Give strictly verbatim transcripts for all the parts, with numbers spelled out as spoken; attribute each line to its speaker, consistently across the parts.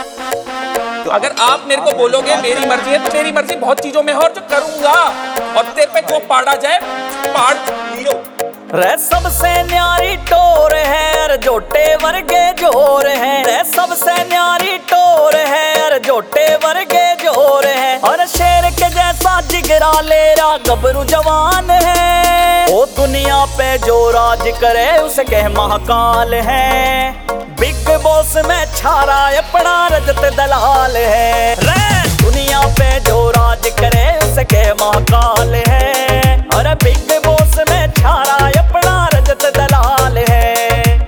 Speaker 1: अगर आप मेरे को बोलोगे मेरी मर्जी है तो मेरी मर्जी बहुत चीजों में है और जो करूंगा, और तेरे पे जो पाड़ा जाए पाड़ लियो।
Speaker 2: रे सबसे न्यारी टोर है और जोटे वर्गे जोर है, रे सबसे न्यारी टोर है और जोटे वर्गे जोर है, और शेर के जैसा जिगरा लेरा गबरू जवान है। वो दुनिया पे जो राज करे उसे कह महाकाल है, बिग बॉस में छारा अपना रजत दलाल है। रे दुनिया पे जो राज करे उसे कह महाकाल है, और बिग बॉस में छारा अपना रजत दलाल है।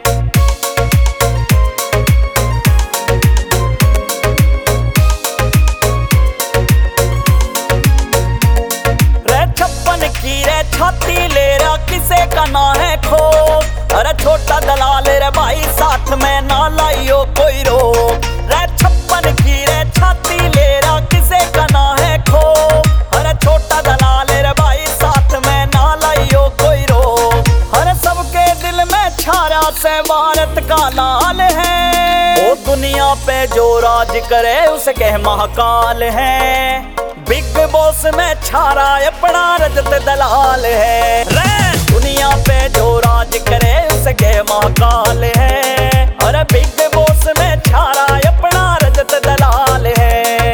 Speaker 2: रे छप्पन की रे छाती ले रहा किसे का ना है खो, अरे छोटा दलाल रे भाई साथ में ना लाइयो कोई रोक। रे छप्पन की रे छाती ले रहा किसे का ना है खो, अरे छोटा दलाल रे भाई साथ में ना लाइयो कोई रोक। हर सबके दिल में छारा से भारत का लाल है, वो दुनिया पे जो राज करे उसे कह महाकाल है, बिग बॉस में छारा अपना रजत दलाल है। रे दुनिया पे जो राज करे उसे कह महाकाल है, और बिग बॉस में छारा अपना रजत दलाल है।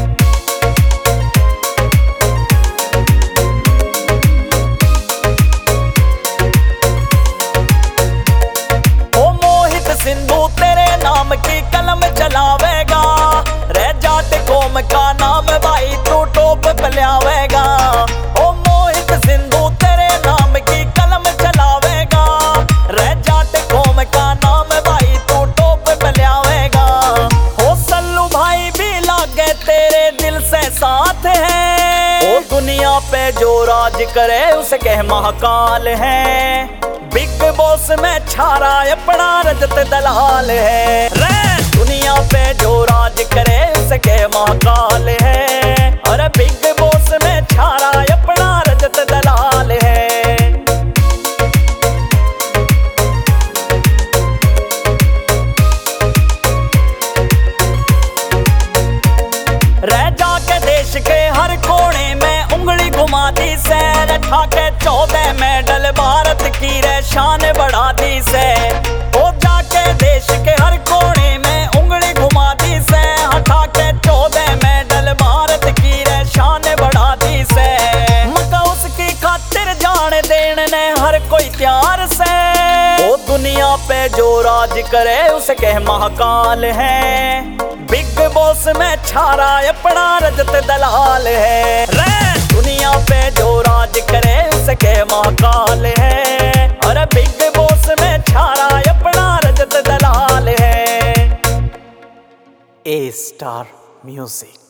Speaker 2: ओ मोहित सिंधु तेरे नाम की कलम चलावेगा, रह जाट कौम का नाम भाई तू टोप पल्यावेगा। ओ मोहित सिंधु तेरे नाम की कलम चलावेगा, रह जाट कौम का नाम भाई तू टोप पल्यावेगा। हो सल्लू भाई भी लागे तेरे दिल से साथ है, ओ दुनिया पे जो राज करे उसे कह महाकाल है, बिग बॉस में छारा अपना रजत दलाल है। रे दुनिया पे जो राज करे उसे कह महाकाल है, और बिग बॉस में छारा अपना रजत दलाल है। रह जाके देश के हर कोने में उंगली घुमा दी से, रखा के चौदह मेडल भारत की रे शान बढ़ा दी से। हो जाके देश के हर कोने में उंगली घुमा दी से, हटा के चौदह मेडल भारत की रे शान बढ़ा दी से। मका उसकी खातिर जान देने ने हर कोई प्यार से, वो दुनिया पे जो राज करे उसे कह महाकाल है, बिग बॉस में छारा अपना रजत दलाल है। रे दुनिया पे जो राज करे उसे कह महाकाल है, और बिग बॉस में छारा अपना रजत दलाल है। A star music.